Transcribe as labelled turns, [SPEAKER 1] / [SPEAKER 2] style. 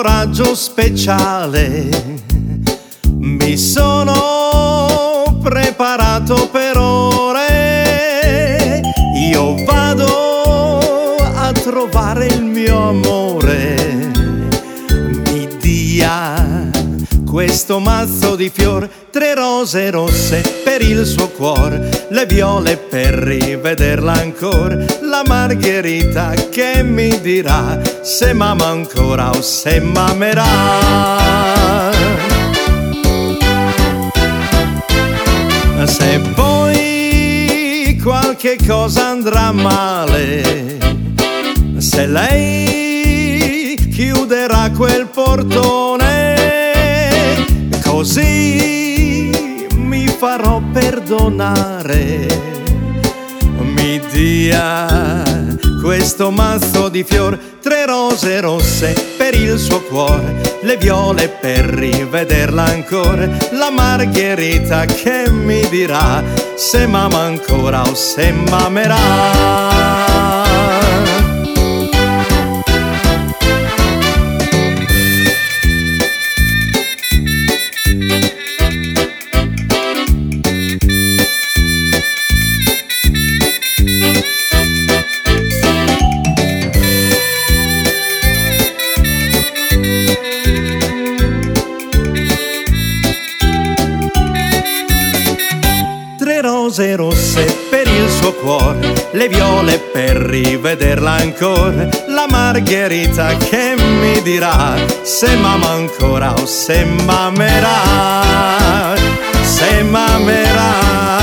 [SPEAKER 1] coraggio speciale. Mi sono preparato per ore, io vado a trovare il mio amore. Mi dia questo mazzo di fior, 3 rose rosse per il suo cuore, le viole per rivederla ancora, la margherita che mi dirà se m'ama ancora o se m'amerà. Se poi qualche cosa andrà male, se lei chiuderà quel portone, così mi farò perdonare. Mi dia questo mazzo di fior, 3 rose rosse per il suo cuore, le viole per rivederla ancora, la margherita che mi dirà se m'ama ancora o se m'amerà. 3 rose rosse per il suo cuore, le viole per rivederla ancora, la margherita che mi dirà se m'ama ancora o se m'amerà, se m'amerà.